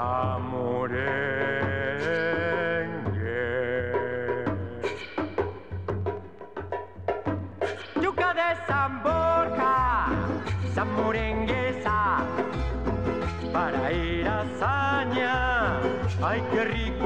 Samurengue. Yuca de San Borja, samurenguesa, para ir a Hazaña. Ay, qué rico